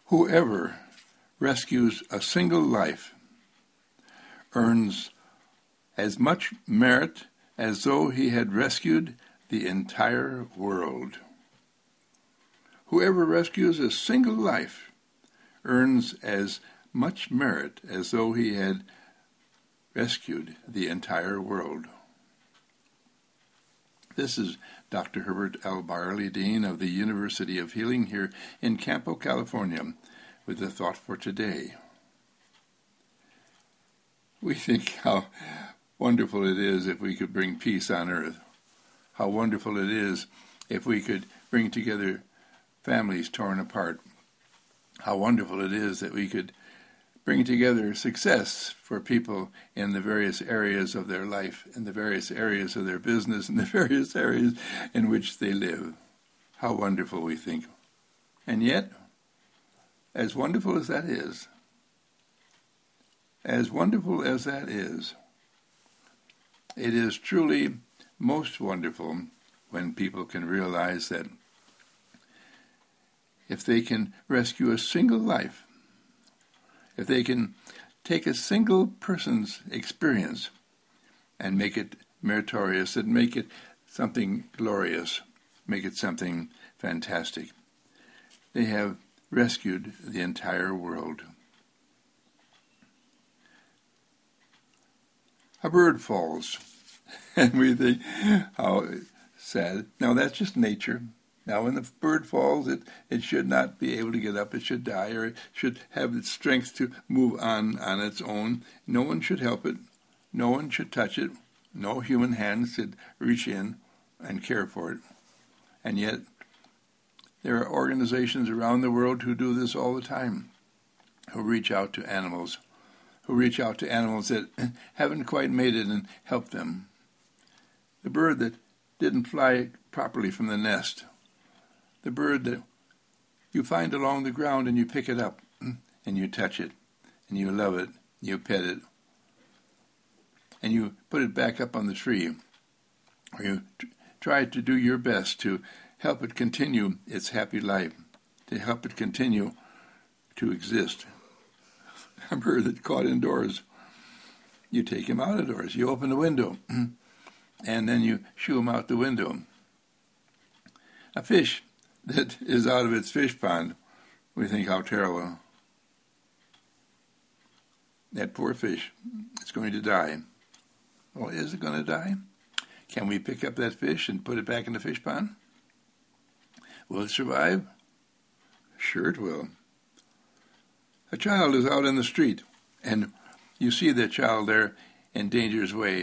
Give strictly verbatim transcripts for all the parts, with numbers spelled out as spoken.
Whoever rescues a single life earns as much merit as though he had rescued the entire world. Whoever rescues a single life earns as much merit as though he had rescued the entire world. This is Doctor Herbert L. Barley, Dean of the University of Healing here in Campo, California, with a thought for today. We think how wonderful it is if we could bring peace on earth. How wonderful it is if we could bring together families torn apart. How wonderful it is that we could bring together success for people in the various areas of their life, in the various areas of their business, in the various areas in which they live. How wonderful we think. And yet, as wonderful as that is, as wonderful as that is, it is truly most wonderful when people can realize that if they can rescue a single life, if they can take a single person's experience and make it meritorious and make it something glorious, make it something fantastic, they have rescued the entire world. A bird falls, and we think, how sad. Now, that's just nature. Now, when the bird falls, it, it should not be able to get up. It should die, or it should have the strength to move on on its own. No one should help it. No one should touch it. No human hand should reach in and care for it. And yet, there are organizations around the world who do this all the time, who reach out to animals, who reach out to animals that haven't quite made it and help them. The bird that didn't fly properly from the nest, the bird that you find along the ground and you pick it up and you touch it and you love it, you pet it, and you put it back up on the tree, or you t- try to do your best to help it continue its happy life, to help it continue to exist. A bird that's caught indoors, you take him out of doors, you open the window, and then you shoo him out the window. A fish that is out of its fish pond, we think how terrible. That poor fish is going to die. Well, is it going to die? Can we pick up that fish and put it back in the fish pond? Will it survive? Sure it will. A child is out in the street, and you see that child there in danger's way,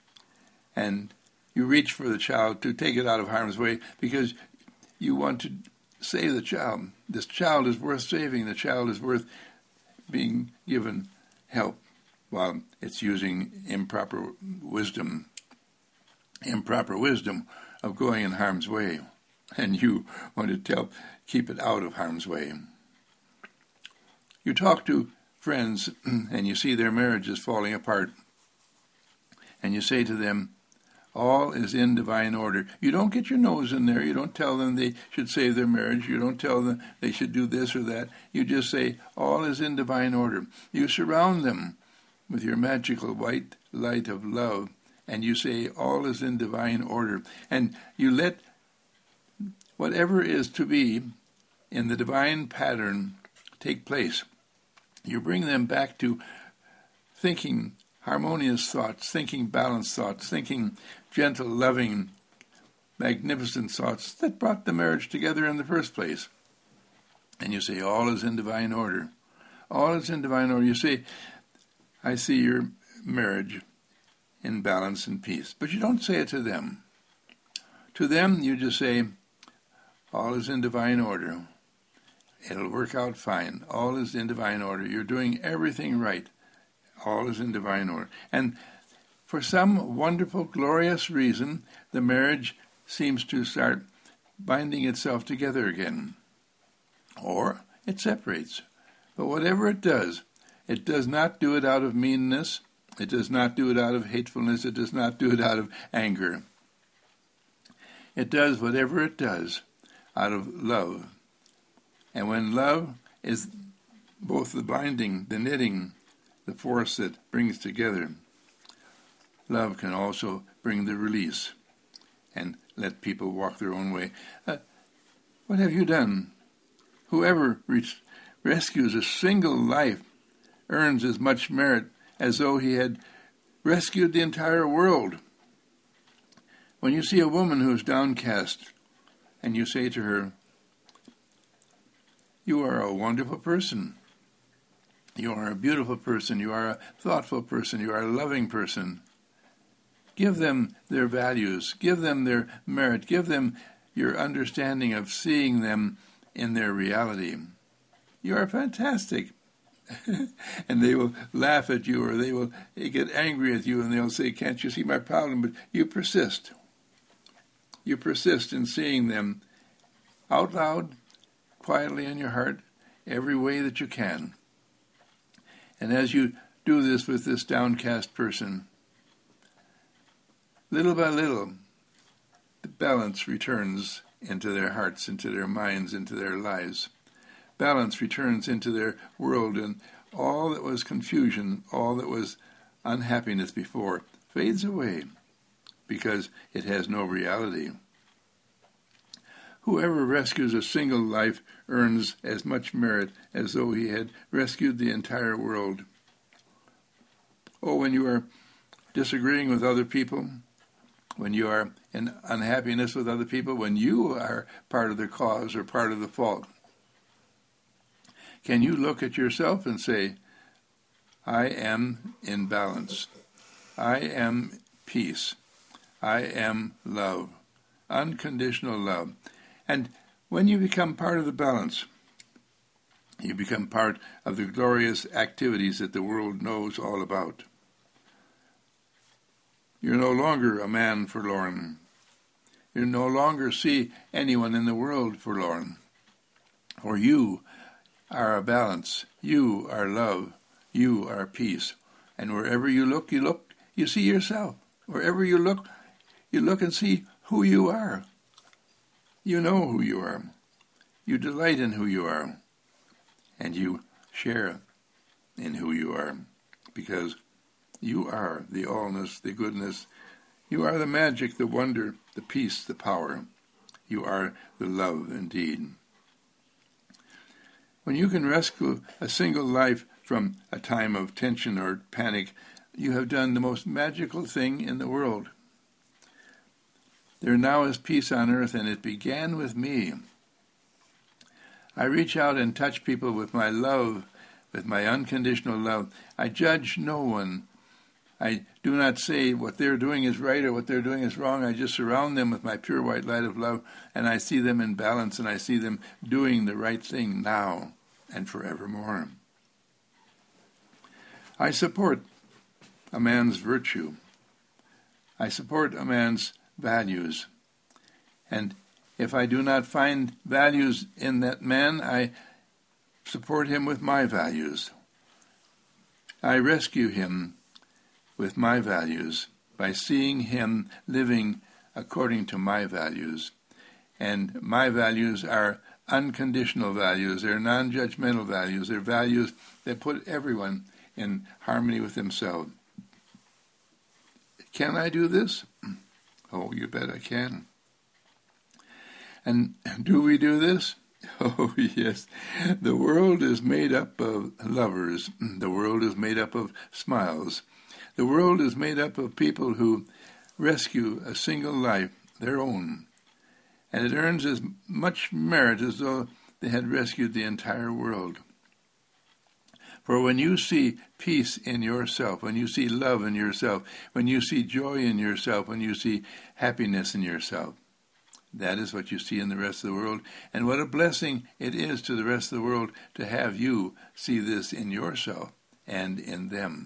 and you reach for the child to take it out of harm's way because you want to save the child. This child is worth saving. The child is worth being given help while it's using improper wisdom, improper wisdom of going in harm's way, and you want to tell, keep it out of harm's way. You talk to friends and you see their marriage is falling apart, and you say to them, all is in divine order. You don't get your nose in there. You don't tell them they should save their marriage. You don't tell them they should do this or that. You just say, all is in divine order. You surround them with your magical white light of love, and you say, all is in divine order. And you let whatever is to be in the divine pattern take place. You bring them back to thinking harmonious thoughts, thinking balanced thoughts, thinking gentle, loving, magnificent thoughts that brought the marriage together in the first place. And you say, all is in divine order. All is in divine order. You say, I see your marriage in balance and peace. But you don't say it to them. To them, you just say, all is in divine order. It'll work out fine. All is in divine order. You're doing everything right. All is in divine order. And for some wonderful, glorious reason, the marriage seems to start binding itself together again. Or it separates. But whatever it does, it does not do it out of meanness. It does not do it out of hatefulness. It does not do it out of anger. It does whatever it does out of love. And when love is both the binding, the knitting, the force that brings together. Love can also bring the release and let people walk their own way. Uh, what have you done? Whoever re- rescues a single life earns as much merit as though he had rescued the entire world. When you see a woman who is downcast and you say to her, "You are a wonderful person. You are a beautiful person. You are a thoughtful person. You are a loving person." Give them their values. Give them their merit. Give them your understanding of seeing them in their reality. You are fantastic. And they will laugh at you, or they will get angry at you, and they'll say, "Can't you see my problem?" But you persist. You persist in seeing them out loud, quietly in your heart, every way that you can. And as you do this with this downcast person, little by little, the balance returns into their hearts, into their minds, into their lives. Balance returns into their world, and all that was confusion, all that was unhappiness before, fades away because it has no reality. Whoever rescues a single life earns as much merit as though he had rescued the entire world. Oh, when you are disagreeing with other people, when you are in unhappiness with other people, when you are part of the cause or part of the fault, can you look at yourself and say, "I am in balance. I am peace. I am love, unconditional love." And when you become part of the balance, you become part of the glorious activities that the world knows all about. You're no longer a man forlorn. You no longer see anyone in the world forlorn. For you are a balance. You are love. You are peace. And wherever you look, you look, you see yourself. Wherever you look, you look and see who you are. You know who you are. You delight in who you are. And you share in who you are. Because you are the allness, the goodness. You are the magic, the wonder, the peace, the power. You are the love indeed. When you can rescue a single life from a time of tension or panic, you have done the most magical thing in the world. There now is peace on earth, and it began with me. I reach out and touch people with my love, with my unconditional love. I judge no one. I do not say what they're doing is right or what they're doing is wrong. I just surround them with my pure white light of love, and I see them in balance, and I see them doing the right thing now and forevermore. I support a man's virtue. I support a man's values. And if I do not find values in that man, I support him with my values. I rescue him with my values by seeing him living according to my values. And my values are unconditional values. They're non-judgmental values. They're values that put everyone in harmony with themselves. Can I do this? Oh, you bet I can. And do we do this? Oh, yes. The world is made up of lovers. The world is made up of smiles. The world is made up of people who rescue a single life, their own. And it earns as much merit as though they had rescued the entire world. For when you see peace in yourself, when you see love in yourself, when you see joy in yourself, when you see happiness in yourself, that is what you see in the rest of the world. And what a blessing it is to the rest of the world to have you see this in yourself and in them.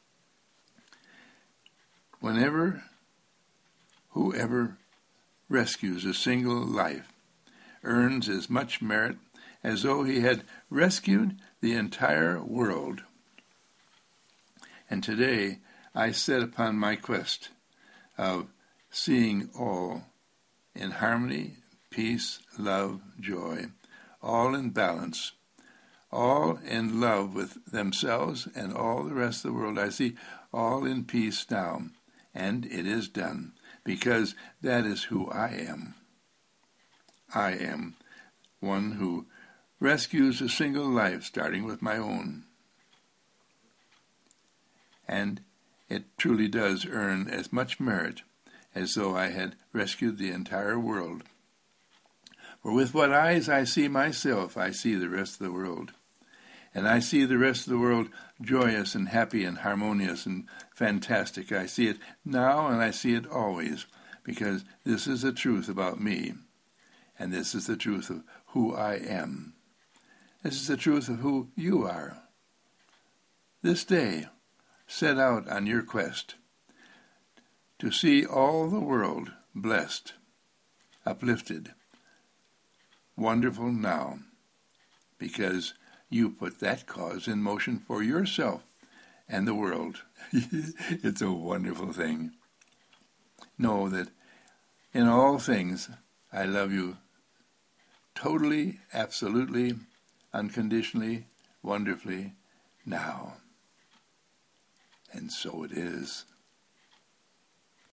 Whenever, whoever rescues a single life earns as much merit as though he had rescued the entire world. And today I set upon my quest of seeing all in harmony, peace, love, joy, all in balance, all in love with themselves and all the rest of the world. I see all in peace now, and it is done, because that is who I am. I am one who rescues a single life, starting with my own. And it truly does earn as much merit as though I had rescued the entire world. For with what eyes I see myself, I see the rest of the world. And I see the rest of the world joyous and happy and harmonious and fantastic. I see it now and I see it always, because this is the truth about me. And this is the truth of who I am. This is the truth of who you are. This day, set out on your quest to see all the world blessed, uplifted, wonderful now, because you put that cause in motion for yourself and the world. It's a wonderful thing. Know that in all things I love you totally, absolutely, unconditionally, wonderfully, now. And so it is.